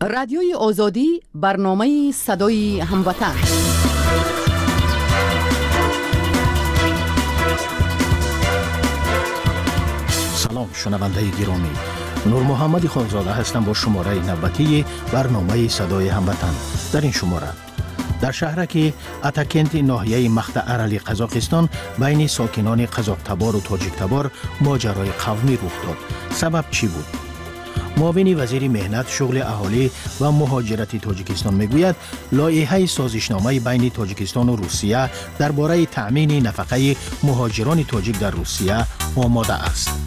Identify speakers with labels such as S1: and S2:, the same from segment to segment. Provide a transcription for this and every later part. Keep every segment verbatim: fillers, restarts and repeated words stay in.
S1: رادیوی آزادی برنامه صدای هموطن.
S2: سلام شنونده گرامی، نور محمد خانزاده هستم با شماره نوبتی برنامه صدای هموطن. در این شماره در شهرک اتاکنت ناحیه مقطع ارلی قزاقستان بین ساکنان قزاق‌تبار و تاجیک‌تبار ماجرای قومی رخ داد. سبب چی بود؟ معاون وزیر مهنت، شغل اهالی و مهاجرت تاجیکستان میگوید لایحه سازشنامه بین تاجیکستان و روسیه درباره تأمین نفقه مهاجران تاجیک در روسیه آماده است.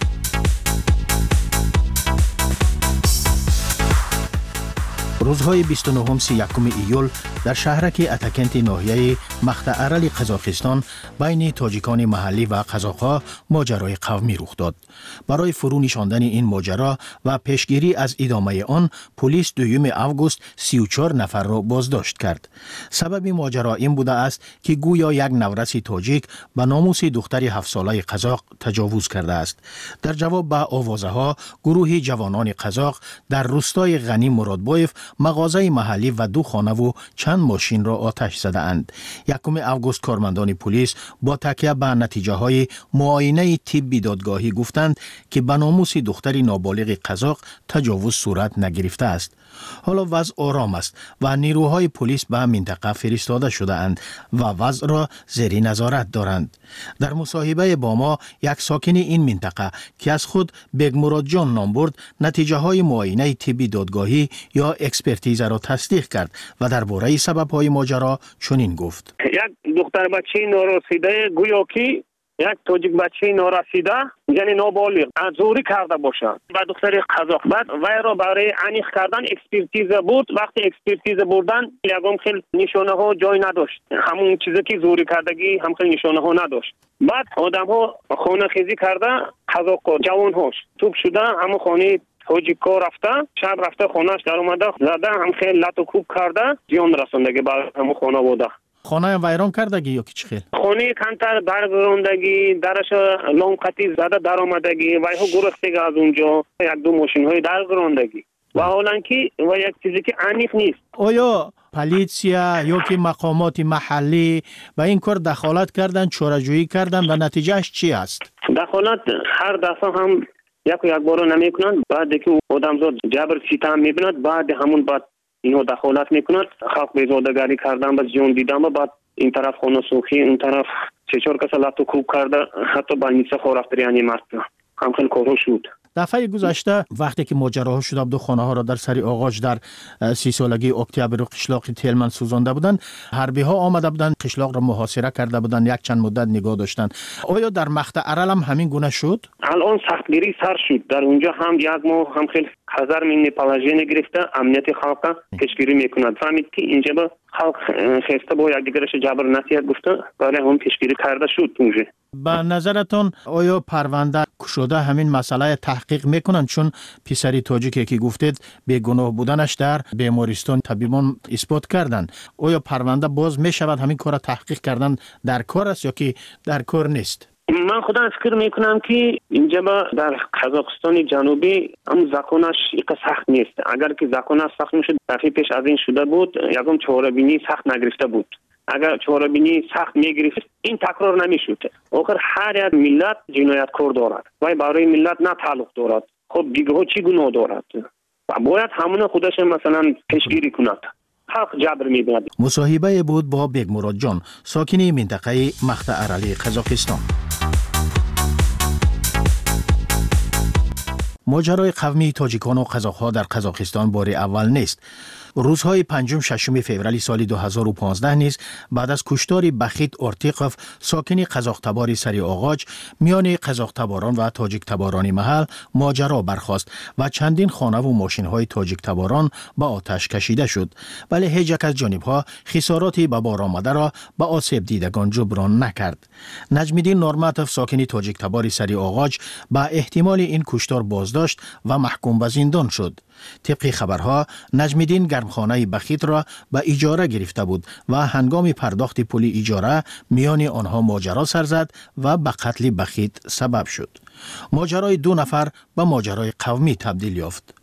S2: روزهای بیست و نه سی و یک ایول در شهرک اتاکنت ناحیه مقطع ارلی قزاقستان بین تاجیکان محلی و قزاق‌ها ماجرای قومی رخ داد. برای فرو نشاندن این ماجرا و پیشگیری از ادامه آن، پلیس دوم اوگوست سی و چهار نفر را بازداشت کرد. سبب ماجرا این بوده است که گویا یک نورس تاجیک به ناموس دختر هفت ساله قزاق تجاوز کرده است. در جواب به آوازه‌ها، گروه جوانان قزاق در روستای غنی مرادبایف مغازه محلی و دو خانه و چند ماشین را آتش زده اند. یکم اوگوست کارمندان پلیس با تکیه به نتیجه های معاینه طبی دادگاهی گفتند که به ناموس دختری نابالغ قزاق تجاوز صورت نگرفته است. حالا وضع آرام است و نیروهای پلیس به منطقه فرستاده شده اند و وضع را زیر نظارت دارند. در مصاحبه با ما یک ساکن این منطقه که از خود بیگ مراد جان نام برد، نتیجه های معاینه طبی دادگاهی یا اکسپرتیز را تصدیق کرد و درباره سبب های ماجرا چنین گفت:
S3: یک دختر بچه نارسیده گویا که یک تاجیک بچه نارسیده یعنی نابالغ زوری کرده باشد و دختر قزاق بعد وی را برای انیخ کردن اکسپرتیز بود. وقتی اکسپرتیز بردن یکم خیلی نشانه ها جای نداشت، همون چیزی که زوری کردگی هم خیلی نشانه ها نداشت. بعد آدم ها خانه خیزی کرده، قزاق جوان هاش توپ شده، همون خانه تاجیکا رفته، شب رفته خانهش در اومده زده، هم خیلی لط و کوب کرده، زیان رساندگی برای همون خانه بوده.
S2: خانه ویران کردگی یا چی خیلی؟
S3: خانه کنتر برگراندگی، درش لامقتی زده در آمدگی و ها گرفتگی از اونجا، یک دو ماشین های درگراندگی و حالا که و یک چیزی که انیق نیست.
S2: آیا پلیسیا یا که مقامات محلی به این کار دخالت کردن، چاره‌جویی کردن و نتیجهش چی است؟
S3: دخالت هر دفعه هم یک و یک بار نمی کنند، بعد که آدمزاد جبر ستم میبیند، بعد همون بعد اینو دخالت میکنند، خلق بیزادگری کردن، بس جون دیدم و بعد این طرف خونه سوخی، اون طرف سه چهار کس لطو کوب کرده، حتی بالنیسه خور رفت یعنی مرد هم خیلی کارو شد.
S2: دفعه گذشته وقتی که ماجراها شد، دو خانه ها را در سری آغاج در سی سالگی اکتبر و قشلاق تلمن سوزانده بودند. حربی ها آمده بودند، قشلاق را محاصره کرده بودند، یک چند مدت نگاه داشتند. آیا در مقطع ارل هم همین گونه شد؟
S3: الان سختگیری سر شد. در اونجا هم یک ماه هم خیلی هزار من پلاژین گرفته، امنیت خلق پیشگیری میکند. فهمید که اینجا با خلق خسته با یک دیگرش جبر نصیحت گفته، برای هم پیشگیری کرده شد. اونجا
S2: به نظرتون آیا پرونده شده همین مسئله تحقیق میکنن؟ چون پسری تاجیکی که گفتید بیگناه بودنش در بیمارستان طبیبان اثبات کردن، آیا پرونده باز میشود همین کار تحقیق کردن در کار است یا که در کار نیست؟
S3: من خودم فکر میکنم که اینجا در قزاقستان جنوبی هم زکانش یک سخت نیست. اگر که زکانش سخت میشد دفعه پیش از این شده بود، یکم چهاره‌بینی سخت نگرفته بود. اگر چهاره‌بینی سخت میگرفت این تکرار نمیشد. آخر هر یک ملت جنایتکار دارد و برای ملت نه تعلق دارد. خب دیگه ها چی گناه دارد و باید همون خودش مثلا پیشگیری کند. حق جبر میبیند.
S2: مصاحبه بود با بیگ مراد جان، ساکن منطقه مقطع ارلی قزاقستان. ماجرای قومی تاجیکان و قزاق‌ها در قزاقستان بار اول نیست. روزهای پنجم ششم فوریه سال دو هزار و پانزده نیز بعد از کشتار بخیت اورتیقوف ساکن قزاق‌تبار سری آغاج میان قزاق‌تباران و تاجیک‌تباران محل ماجرا برخاست و چندین خانه و ماشین‌های تاجیک‌تباران به آتش کشیده شد، ولی هیچ یک از جانب‌ها خساراتی به بار آمده را به آسیب دیدگان جبران نکرد. نجم‌الدین نورماتوف ساکن تاجیک‌تبار سری آغاج به احتمال این کشتار بازداشت و محکوم به زندان شد. طبق خبرها نجم‌الدین گرمخانه بخیت را به اجاره گرفته بود و هنگام پرداخت پول اجاره میان آنها ماجرا سر زد و به قتل بخیت سبب شد. ماجرای دو نفر به ماجرای قومی تبدیل یافت.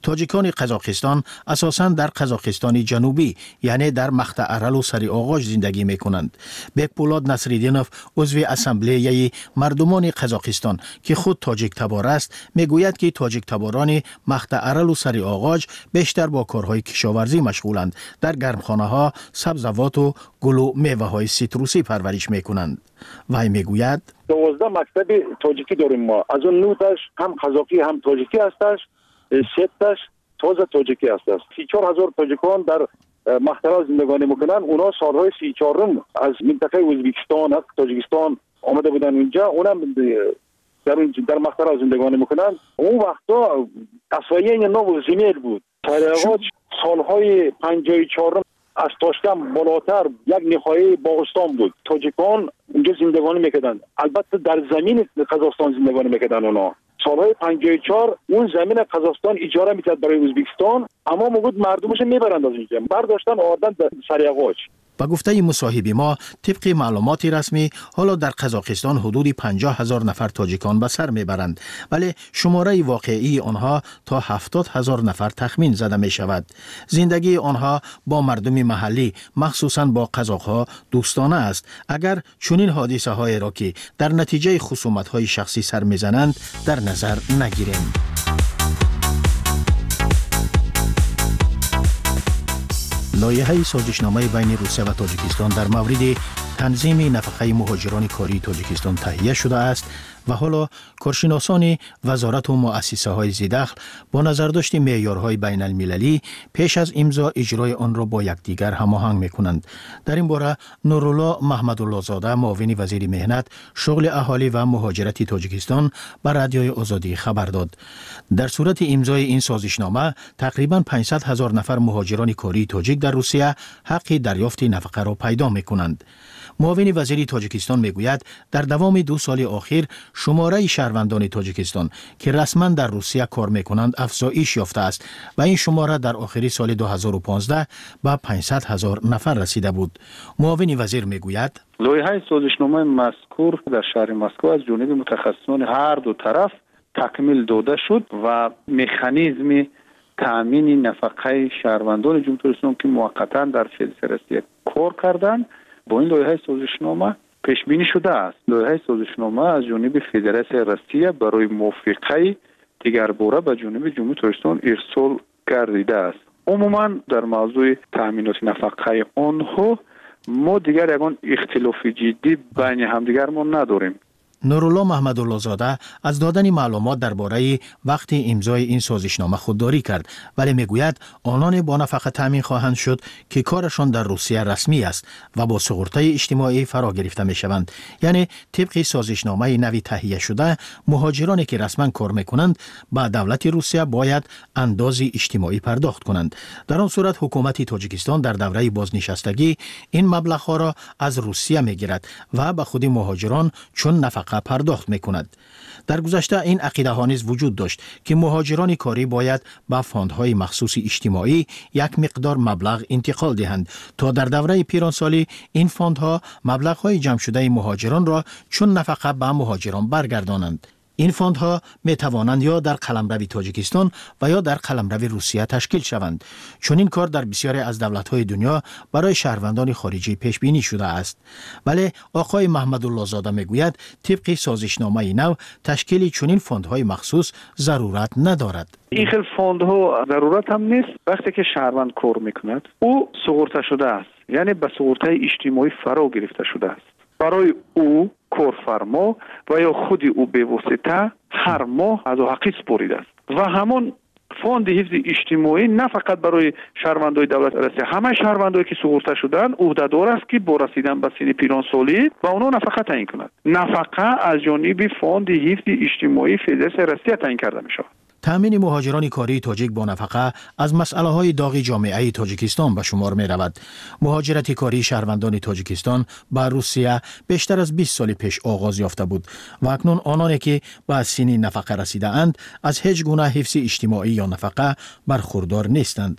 S2: تاجیکان قزاقستان اساساً در قزاقستان جنوبی یعنی در مقطع ارل و سری آغاج زندگی میکنند. بکپولاد نصرالدینوف عضو اسامبله مردمان قزاقستان که خود تاجیک تبار است میگوید که تاجیک تباران مقطع ارل و سری آغاج بیشتر با کارهای کشاورزی مشغولند. در گرمخانه ها سبزوات و گل و میوه های سیتروسی پرورش میکنند. وی میگوید
S4: دوازده مکتب تاجیکی داریم ما. از اون نوتش هم قزاقی هم تاجیکی هستش، سیتش تازه تاجیکی هستش. سی چهار هزار تاجیکان در مقطع زندگانی میکنن. اونا سالهای سی چهارم از منطقه ازبکستان، تاجیکستان آمده بودن اینجا. اونم در در مقطع زندگانی میکنن. اون وقتا اسوایین نو زمین بود. سریعات سالهای پنجاه و چهار از تاشکند بالاتر یک نخایه باغستان بود. تاجیکان اونجا زندگانی میکردن. البته در زمین قزاقستان زندگانی میکردن. اونا سالهای پنجاه و چهار اون زمین قزاقستان اجاره میکرد برای ازبکستان، اما موجود مردمش میبرند از اینجا، برداشتن آوردن سریعات.
S2: با گفته مصاحب ما طبق معلومات رسمی حالا در قزاقستان حدود پنجاه هزار نفر تاجیکان به سر میبرند، ولی شماره واقعی آنها تا هفتاد هزار نفر تخمین زده می شود. زندگی آنها با مردم محلی مخصوصاً با قزاق‌ها دوستانه است. اگر چنین حادثه های را که در نتیجه خصومت های شخصی سر میزنند در نظر نگیریم. لایحه سازشنامه بین روسیه و تاجیکستان در مورد تنظیم نفقه مهاجران کاری تاجیکستان تهیه شده است و حالا کارشناسان وزارت و مؤسسه های ذی‌دخل با نظرداشت معیارهای بین المللی پیش از امضا اجرای آن را با یکدیگر هماهنگ می‌کنند. در این باره نورالله محمدالله زاده معاون وزیر مهنت، شغل اهالی و مهاجرت تاجیکستان به رادیوی آزادی خبر داد. در صورت امضای این سازشنامه تقریباً پانصد هزار نفر مهاجران کاری تاجیک در روسیه حق دریافت نفقه را پیدا می‌کنند. معاون وزیر تاجیکستان میگوید در دوام دو سال اخیر شماره شهروندان تاجیکستان که رسما در روسیه کار میکنند افزایش یافته است و این شماره در آخر سال دو هزار و پانزده به پانصد هزار نفر رسیده بود. معاون وزیر میگوید
S5: لایحه سازشنامه مذکور در شهر مسکو از جانب متخصصان هر دو طرف تکمیل داده شد و مکانیزم تامین نفقه شهروندان جمهوری اسلامی که موقتا در فدراسیون کار کردند با این لایحه سازشنامه پیش بینی شده است. لایحه سازشنامه از جانب فدراسیون روسیه برای موافقه دیگر باره به جانب جمهوری اسلامی ارسال گردیده است. عموما در موضوع تامینات نفقه آنها ما دیگر یگان اختلاف جدی بین همدیگر ما نداریم.
S2: نورالله محمدالله زاده از دادن معلومات درباره وقت امضای این سازشنامه خودداری کرد، ولی میگوید آنان با نفقه تامین خواهند شد که کارشان در روسیه رسمی است و با سقوط اجتماعی فرا گرفته می شوند. یعنی طبق سازشنامه نوی تهیه شده مهاجرانی که رسما کار میکنند با دولت روسیه باید اندازی اجتماعی پرداخت کنند. در آن صورت حکومت تاجیکستان در دوره بازنشستگی این مبلغ را از روسیه میگیرد و به خود مهاجران چون نفقه پرداخت میکند. در گذشته این عقیده ها نیز وجود داشت که مهاجران کاری باید به فاندهای مخصوص اجتماعی یک مقدار مبلغ انتقال دهند تا در دوره پیرانسالی این فاندها مبلغ‌های جمع شده مهاجران را چون نفقه به مهاجران برگردانند. این فاندها می توانند یا در قلمرو تاجیکستان و یا در قلمرو روسیه تشکیل شوند. چون این کار در بسیاری از دولت‌های دنیا برای شهروندان خارجی پیش بینی شده است. ولی آقای محمدالله زاده میگوید طبق سازشنامه نو تشکیل چنین فاندهای مخصوص ضرورت ندارد.
S5: این خیل فاندها ضرورت هم نیست. وقتی که شهروند کار میکند او سقوط شده است، یعنی به سقوط اجتماعی فرا گرفته شده است. برای او کارفرما و یا خود او به واسطه هر ماه از او حقی سپرده است و همون فاند حفظ اجتماعی نه فقط برای شهروندان دولت روسیه، همه شهروندانی که سقوط شدن عهدهدار است که با رسیدن به سن پیرانسالی با اونها نفقه تعیین کند. نفقه از جانب فاند حفظ اجتماعی فدراسیون روسیه تعیین کرده می شود.
S2: تامین مهاجران کاری تاجیک با نفقه از مسئله های داغ جامعه تاجیکستان به شمار می رود. مهاجرت کاری شهروندان تاجیکستان به روسیه بیشتر از بیست سال پیش آغاز یافته بود و اکنون آنانی که به سن نفقه رسیده اند از هیچ گونه حفظ اجتماعی یا نفقه برخوردار نیستند.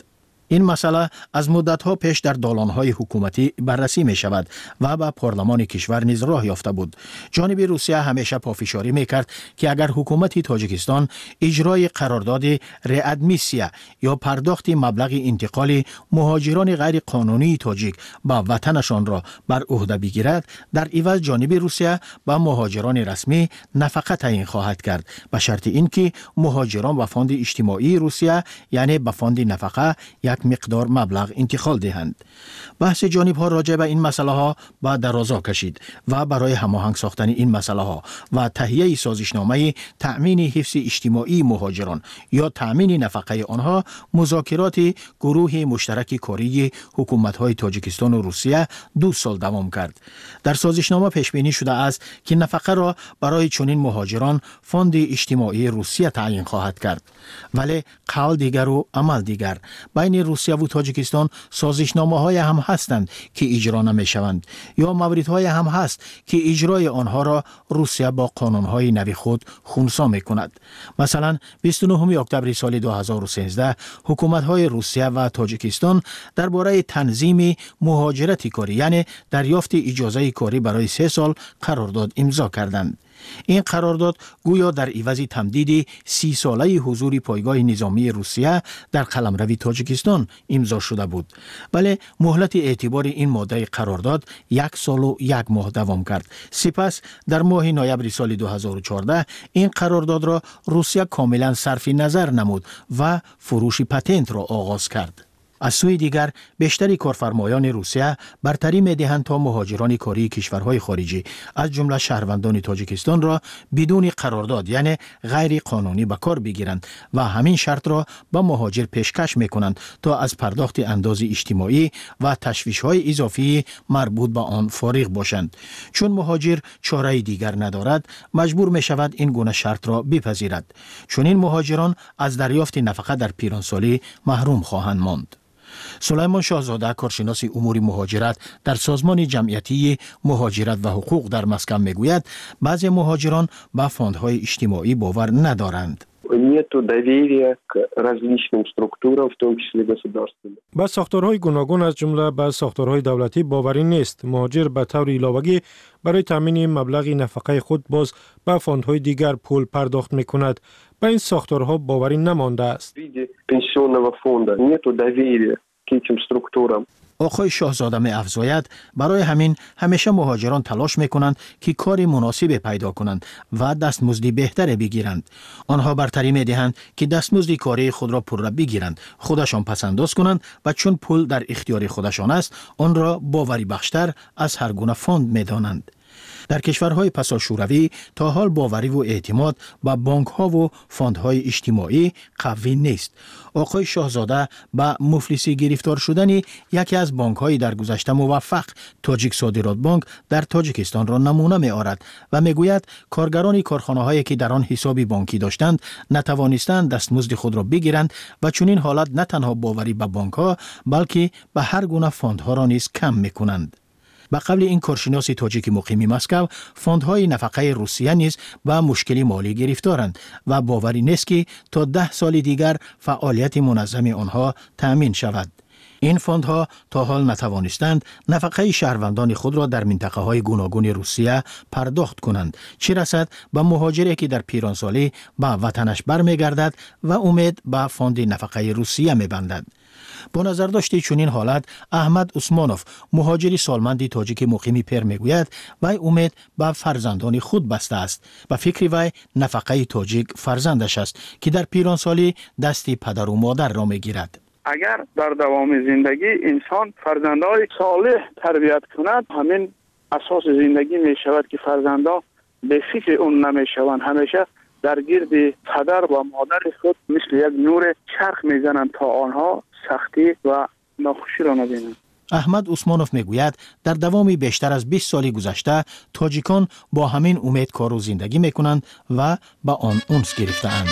S2: این مسئله از مدت‌ها پیش در دالان‌های حکومتی بررسی می‌شود و به پارلمان کشور نیز راه یافته بود. جانب روسیه همیشه پافشاری می‌کرد که اگر حکومت تاجیکستان اجرای قرارداد ریادمیسیا یا پرداخت مبلغ انتقال مهاجران غیر قانونی تاجیک به وطنشان را بر عهده بگیرد، در عوض جانب روسیه به مهاجران رسمی نفقه تعیین خواهد کرد، به شرط اینکه مهاجران به فاند اجتماعی روسیه یعنی به فاند نفقه یک مقدار مبلغ انتقال دهند. بحث جانب ها راجع به این مسئله ها به درازا کشید و برای هماهنگ ساختن این مسئله ها و تهیه سازشنامه تأمین حفظ اجتماعی مهاجران یا تأمین نفقه آنها مذاکرات گروه مشترک کاری حکومت های تاجیکستان و روسیه دو سال دوام کرد. در سازشنامه پیش بینی شده است که نفقه را برای چنین مهاجران فاند اجتماعی روسیه تعیین خواهد کرد. ولی قول دیگر و عمل دیگر. بین روسیه و تاجیکستان سازشنامه های هم هستند که اجرا نمی شوند یا موارد های هم هست که اجرای آنها را روسیه با قانون های نوی خود خنثی می کند. مثلا بیست و نهم اکتبر سال دو هزار و سیزده حکومت های روسیه و تاجیکستان درباره تنظیم مهاجرت کاری یعنی دریافت اجازه کاری برای سه سال قرارداد امضا کردند. این قرارداد گویا در عوض تمدید سی ساله حضور پایگاه نظامی روسیه در قلمرو تاجیکستان امضا شده بود. ولی مهلت اعتبار این ماده قرارداد یک سال و یک ماه دوام کرد. سپس در ماه نوامبر سال دو هزار و چهارده این قرارداد را روسیه کاملا صرف نظر نمود و فروش پتنت را آغاز کرد. از سوی دیگر بیشتری کارفرمایان روسیه برتری می‌دهند تا مهاجران کاری کشورهای خارجی از جمله شهروندان تاجیکستان را بدون قرارداد یعنی غیر قانونی به کار بگیرند و همین شرط را به مهاجر پیشکش می‌کنند تا از پرداخت انداز اجتماعی و تشویش‌های اضافی مربوط به آن فارغ باشند. چون مهاجر چاره دیگر ندارد مجبور می‌شود این گونه شرط را بپذیرد. چون این مهاجران از دریافت نفقه در پیرانسالی محروم خواهند ماند. سلیمان شاهزاده کارشناس امور مهاجرت در سازمان جمعیتی مهاجرت و حقوق در مسکن میگوید بعضی مهاجران به فاندهای اجتماعی باور ندارند.
S6: нету доверия к различным структурам, в том числе государственным.
S7: با ساختارهای گوناگون از جمله با ساختارهای دولتی باوری نیست. مهاجر به طور علاوه‌ای برای تامین مبلغ نفقه خود باز به فاندهای دیگر پول پرداخت می‌کند. به این ساختارها باوری نمانده است.
S6: پنسیونного фонда нету доверия к этим структурам.
S2: آقای شاهزاده می افزاید برای همین همیشه مهاجران تلاش می کنند که کار مناسب پیدا کنند و دستمزد بهتری بگیرند. آنها برتری می دهند که دستمزد کاری خود را پر را بگیرند، خودشان پسنداز کنند و چون پول در اختیار خودشان است، آن را باوری بخشتر از هر گونه فاند می دانند. در کشورهای پسا شوروی تا حال باوری و اعتماد به بانک ها و فاندهای اجتماعی قوی نیست. آقای شاهزاده به مفلسی گرفتار شدن یکی از بانک های در گذشته موفق تاجیک صادرات بانک در تاجیکستان را نمونه می آورد و می گوید کارگران کارخانه هایی که در آن حساب بانکی داشتند نتوانستند دستمزد خود را بگیرند و چون این حالت نه تنها باوری به بانک ها بلکه به هر گونه فاندها را نیز کم می کنند. به قبل این کارشناس تاجیک مقیم مسکو فاندهای نفقه روسیه نیز به مشکلی مالی گرفتارند و باوری نیست که تا ده سال دیگر فعالیت منظم آنها تأمین شود. این فاندها تا حال نتوانستند نفقه شهروندان خود را در منطقه های گوناگون روسیه پرداخت کنند، چه رسد به مهاجری که در پیرانسالی به وطنش برمیگردد و امید به فاند نفقه روسیه میبندد. با نظر داشته چنین حالت احمد عثمانوف مهاجری سالمند تاجیک مقیم پیر میگوید وی امید به فرزندان خود بسته است و فکر وی نفقه تاجیک فرزندش است که در پیرانسالی دست پدر و مادر را میگیرد.
S3: اگر در دوام زندگی انسان فرزندان صالح تربیت کند، همین اساس زندگی می شود که فرزندان به فکر اون نمی شوند، همیشه در گرد پدر و مادر خود مثل یک نور چرخ می زنند تا آنها سختی و ناخوشی را نبینند.
S2: احمد عثمانوف میگوید در دوام بیشتر از بیست سال گذشته تاجیکان با همین امید کار و زندگی میکنند و با آن انس گرفته‌اند.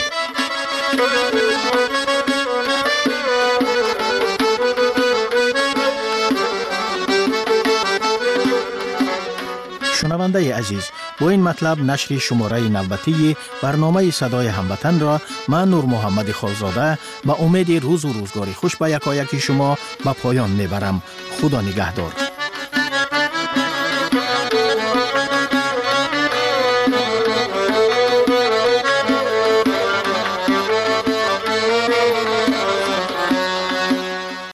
S2: شنونده عزیز، با این مطلب نشر شماره نوبتی برنامه صدای هموطن را من نور محمد خالزاده با امید روز و روزگاری خوش به یکایک شما به پایان میبرم. خدا نگهدار.